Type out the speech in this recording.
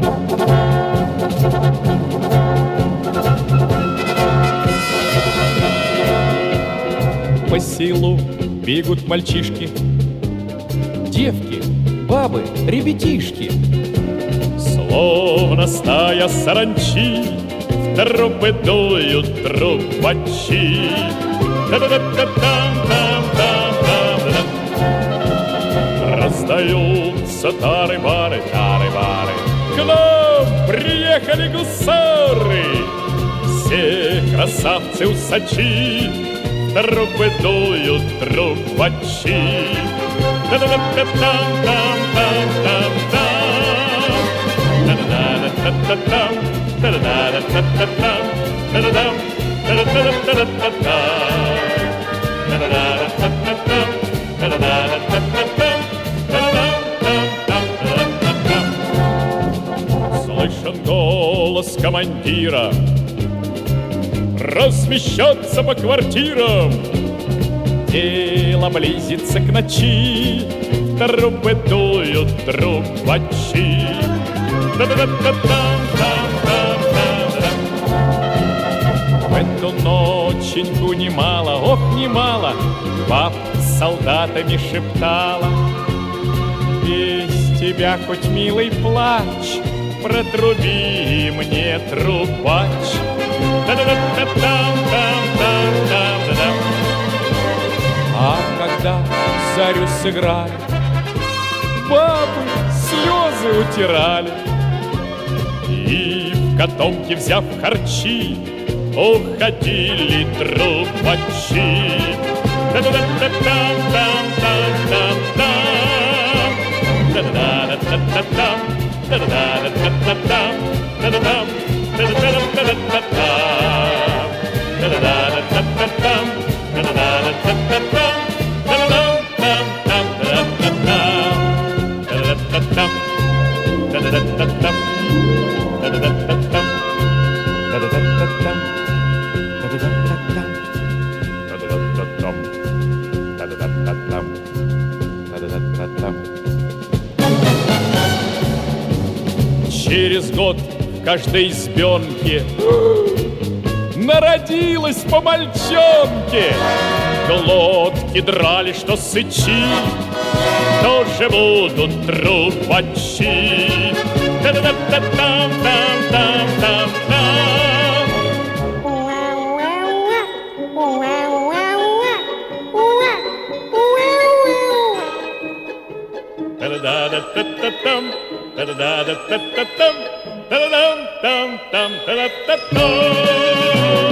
По селу бегут мальчишки, девки, бабы, ребятишки. Словно стая саранчи в трубы дуют трубачи. Раздаются тары-бары, тары-бары. К нам приехали гусары, все красавцы-усачи, в трубы дуют трубачи. Слышен голос командира, размещаться по квартирам. Дело близится к ночи, трубы дуют трубачи. В эту ноченьку немало, ох, немало баб с солдатами шептала. Без тебя хоть милый плач, протруби мне, трубач. А когда зарю сыграли, бабы слезы утирали. И в котомке, взяв харчи, уходили трубачи. Через год в каждой избенке народилась по мальчонке. Глотки драли, что сычи, тоже будут трубачи. Та-да-да-та-та-там, та-да-да-та-та-там, та-да-дам-там-там-та-да-та-там.